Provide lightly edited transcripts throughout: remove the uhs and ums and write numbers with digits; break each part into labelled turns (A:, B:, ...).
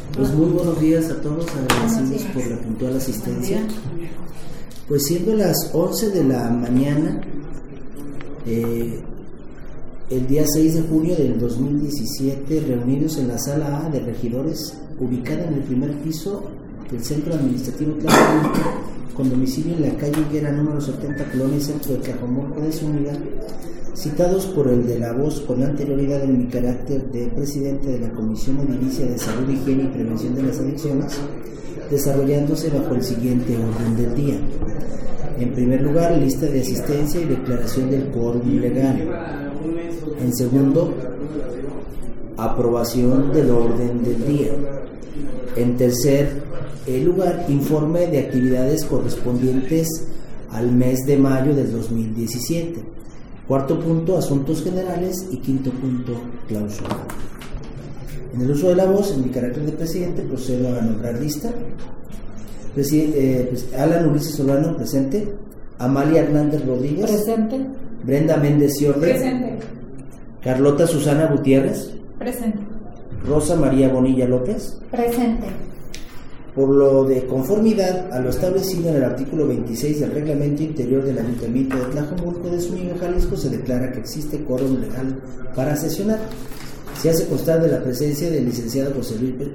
A: Pues muy buenos días a todos, agradecidos por la puntual asistencia. Pues siendo las 11 de la mañana, el día 6 de junio del 2017, reunidos en la sala A de regidores, ubicada en el primer piso del Centro Administrativo Tlajomulco, con domicilio en la calle Higuera número 70, Colonia Centro de Tlajomulco de Zúñiga, citados por el de la voz con anterioridad en mi carácter de presidente de la Comisión Edilicia de Salud, Higiene y Prevención de las Adicciones, desarrollándose bajo el siguiente orden del día. En primer lugar, lista de asistencia y declaración del quórum legal. En segundo, aprobación del orden del día. En tercer lugar, informe de actividades correspondientes al mes de mayo del 2017. Cuarto punto, asuntos generales. Y quinto punto, clausura. En el uso de la voz, en mi carácter de presidente, procedo a nombrar lista. Alan Ulises Solano, presente. Amalia Hernández Rodríguez,
B: presente.
A: Brenda Méndez Ciorde,
B: presente.
A: Carlota Susana Gutiérrez,
B: presente.
A: Rosa María Bonilla López,
B: presente.
A: Por lo de conformidad a lo establecido en el artículo 26 del Reglamento Interior del Ayuntamiento de Tlajomulco de Zúñiga, Jalisco, se declara que existe quórum legal para sesionar. Se hace constar de la presencia del licenciado José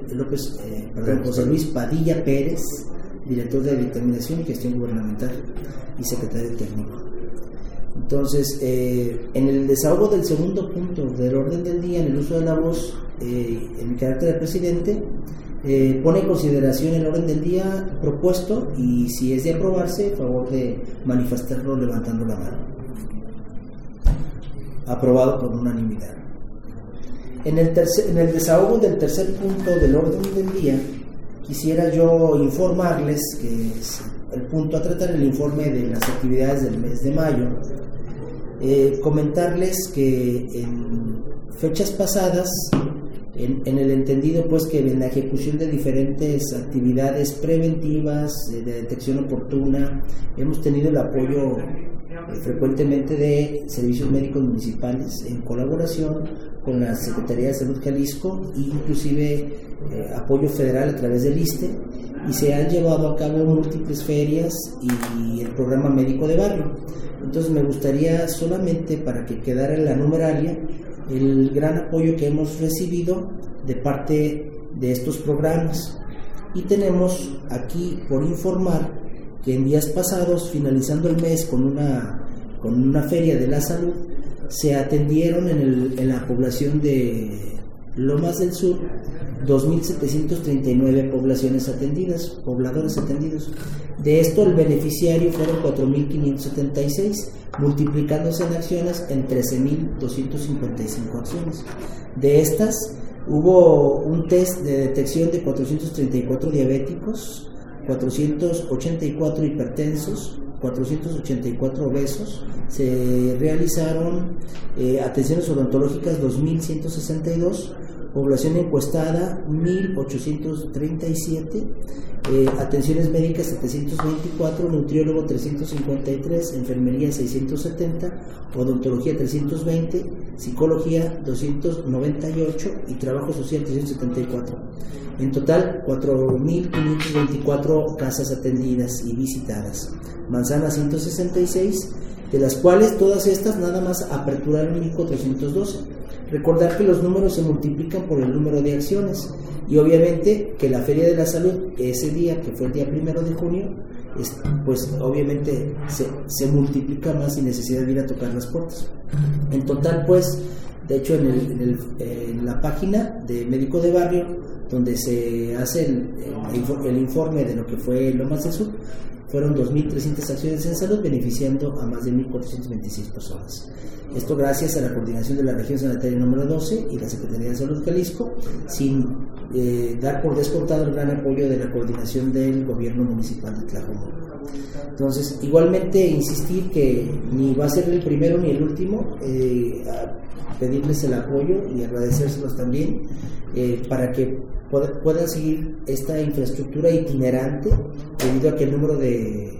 A: Luis Padilla Pérez, director de Determinación y Gestión Gubernamental y secretario técnico. Entonces, en el desahogo del segundo punto del orden del día, en el uso de la voz, en mi carácter de presidente, pone en consideración el orden del día propuesto y, si es de aprobarse, a favor de manifestarlo levantando la mano. Aprobado por unanimidad. En el desahogo del tercer punto del orden del día, quisiera yo informarles que es el punto a tratar, el informe de las actividades del mes de mayo. Comentarles que en fechas pasadas, en el entendido pues que en la ejecución de diferentes actividades preventivas, de detección oportuna, hemos tenido el apoyo frecuentemente de servicios médicos municipales en colaboración con la Secretaría de Salud Jalisco, inclusive apoyo federal a través del ISSSTE, y se han llevado a cabo múltiples ferias y el programa médico de barrio. Entonces me gustaría solamente, para que quedara en la numeralia, el gran apoyo que hemos recibido de parte de estos programas. Y tenemos aquí por informar que en días pasados, finalizando el mes con una feria de la salud, se atendieron en la población de Lomas del Sur 2.739 pobladores atendidos. De esto, el beneficiario fueron 4.576, multiplicándose en acciones en 13.255 acciones. De estas, hubo un test de detección de 434 diabéticos, 484 hipertensos, 484 obesos. Se realizaron atenciones odontológicas 2.162, población encuestada 1.837, atenciones médicas 724, nutriólogo 353, enfermería 670, odontología 320, psicología 298 y trabajo social 374. En total, 4.524 casas atendidas y visitadas. Manzana 166, de las cuales todas estas nada más aperturaron 1.412. Recordar que los números se multiplican por el número de acciones, y obviamente que la Feria de la Salud, ese día, que fue el día 1 de junio, pues obviamente se multiplica más sin necesidad de ir a tocar las puertas. En total, pues, de hecho, en la página de Médico de Barrio, donde se hace el informe de lo que fue Lomas del Sur, fueron 2.300 acciones en salud, beneficiando a más de 1.426 personas. Esto gracias a la coordinación de la región sanitaria número 12 y la Secretaría de Salud Jalisco, sin dar por descontado el gran apoyo de la coordinación del gobierno municipal de Tlajomulco. Entonces, igualmente insistir que ni va a ser el primero ni el último, pedirles el apoyo y agradecérselos también, para que puedan seguir esta infraestructura itinerante, debido a que el número de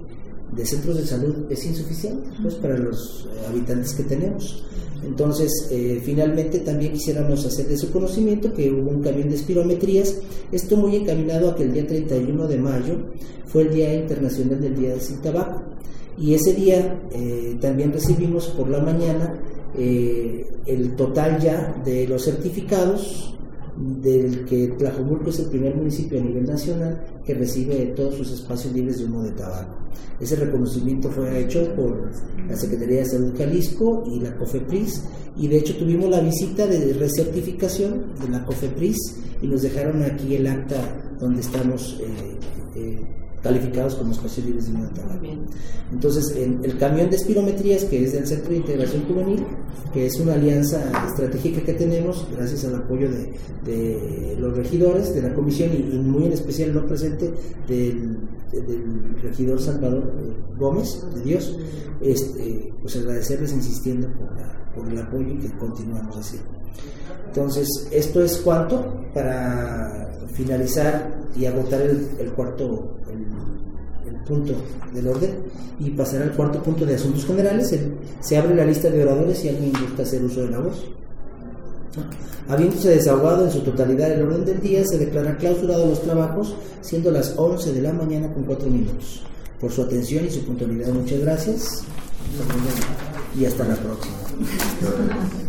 A: centros de salud es insuficiente pues, para los habitantes que tenemos. Entonces, finalmente también quisiéramos hacer de su conocimiento que hubo un camión de espirometrías, esto muy encaminado a que el día 31 de mayo fue el Día Internacional del Día Sin Tabaco, y ese día también recibimos por la mañana el total ya de los certificados del que Tlajomulco es el primer municipio a nivel nacional que recibe todos sus espacios libres de humo de tabaco. Ese reconocimiento fue hecho por la Secretaría de Salud Jalisco y la COFEPRIS, y de hecho tuvimos la visita de recertificación de la COFEPRIS y nos dejaron aquí el acta donde estamos calificados como espacios libres de humo de tabaco. Entonces, el camión de espirometrías, que es del Centro de Integración Juvenil, que es una alianza estratégica que tenemos gracias al apoyo de los regidores de la comisión y muy en especial no presente del regidor Salvador Gómez de Dios, pues agradecerles insistiendo por el apoyo y que continuamos haciendo. Entonces, esto es cuanto para finalizar y agotar el cuarto punto del orden y pasar al cuarto punto de asuntos generales. Se abre la lista de oradores si alguien gusta hacer uso de la voz. Habiéndose desahogado en su totalidad el orden del día, se declara clausurado los trabajos, siendo las 11 de la mañana con 4 minutos. Por su atención y su puntualidad, muchas gracias y hasta la próxima.